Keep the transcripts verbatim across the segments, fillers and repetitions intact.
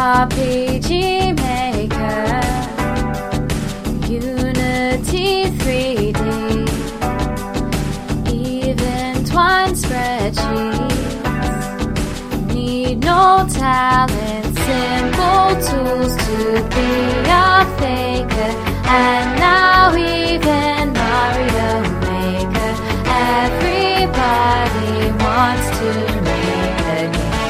R P G Maker, Unity three D, even Twine spreadsheets. Need no talent, simple tools to be a faker. And now even Mario Maker, everybody wants to make a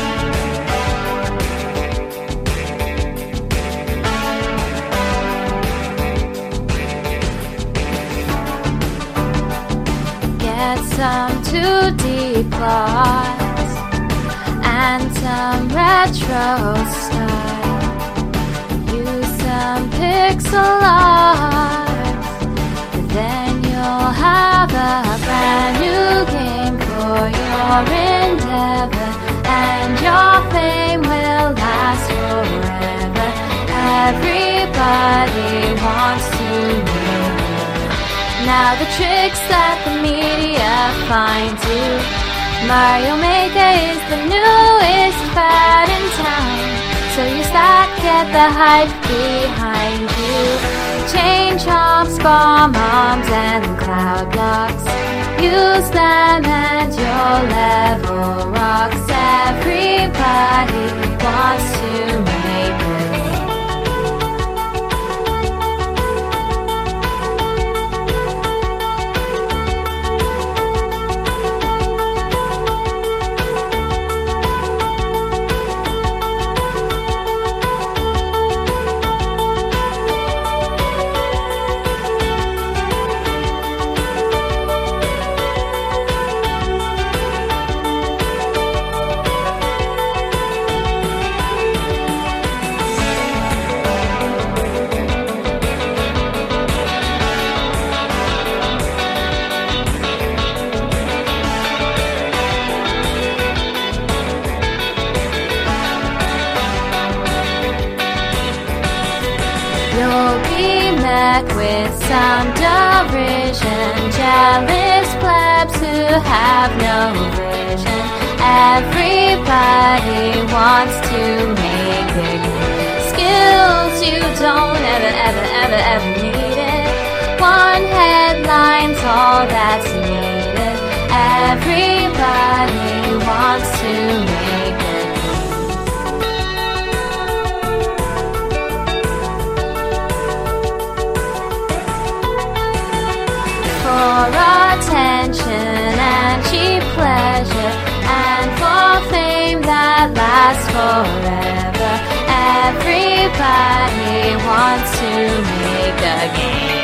game. Get some two D plots and some retro style. Use some pixel art, then you'll have a brand new game for your endeavor, and your fame will last forever. Everybody wants to know. Now the tricks that the media find you. Mario Maker is the newest fad in town, so you start get the hype behind you. Chain chomps, bomb arms, and cloud blocks. Use them and your level rocks. Everybody wants to make it. You'll be met with some derision, jealous plebs who have no vision. Everybody wants to make it. Skills you don't ever, ever, ever, ever needed. One headline's all that's needed. Everybody wants to make it. For attention and cheap pleasure, and for fame that lasts forever, everybody wants to make a game.